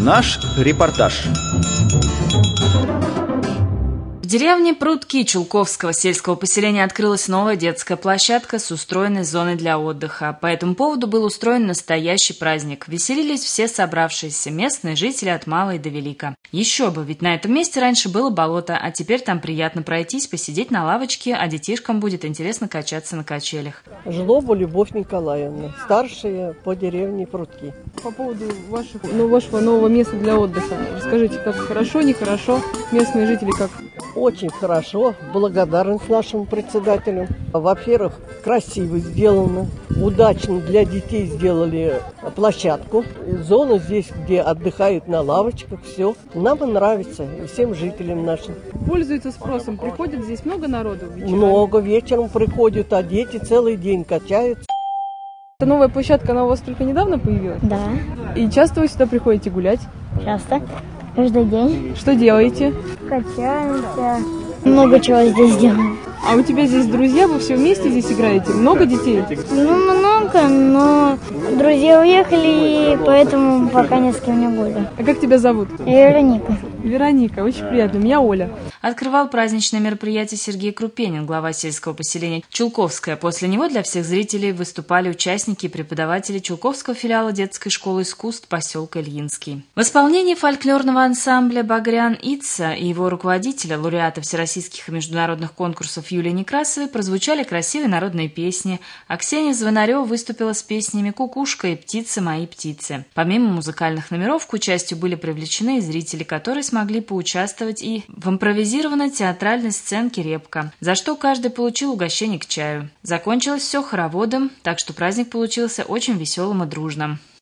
Наш репортаж. В деревне Прудки Чулковского сельского поселения открылась новая детская площадка с устроенной зоной для отдыха. По этому поводу был устроен настоящий праздник. Веселились все собравшиеся местные жители от мала и до велика. Еще бы, ведь на этом месте раньше было болото, а теперь там приятно пройтись, посидеть на лавочке, а детишкам будет интересно качаться на качелях. Жлоба Любовь Николаевна, старшая по деревне Прудки. По поводу вашего нового места для отдыха, расскажите, как хорошо, нехорошо, местные жители как? Очень хорошо, благодарность нашему председателю. Во-первых, красиво сделано, удачно для детей сделали площадку. Зона здесь, где отдыхают на лавочках, все. Нам нравится, и всем жителям нашим. Пользуется спросом, приходит здесь много народу? Много, вечером приходят, а дети целый день качаются. Эта новая площадка, она у вас только недавно появилась? Да. И часто вы сюда приходите гулять? Часто. Каждый день. Что делаете? Качаемся. Много чего здесь делаем. А у тебя здесь друзья, вы все вместе здесь играете? Много детей? Ну, много, но друзья уехали, и поэтому пока ни с кем не гуляю. А как тебя зовут? Вероника. Вероника, очень приятно. Меня Оля. Открывал праздничное мероприятие Сергей Крупенин, глава сельского поселения Чулковское. После него для всех зрителей выступали участники и преподаватели Чулковского филиала детской школы искусств поселка Ильинский. В исполнении фольклорного ансамбля «Багрян Ица» и его руководителя, лауреата всероссийских и международных конкурсов Юлии Некрасовой, прозвучали красивые народные песни, а Ксения Звонарева выступила с песнями «Кукушка» и «Птицы мои птицы». Помимо музыкальных номеров, к участию были привлечены и зрители, которые смогли поучаствовать и в импровизированной театральной сценке «Репка», за что каждый получил угощение к чаю. Закончилось все хороводом, так что праздник получился очень веселым и дружным.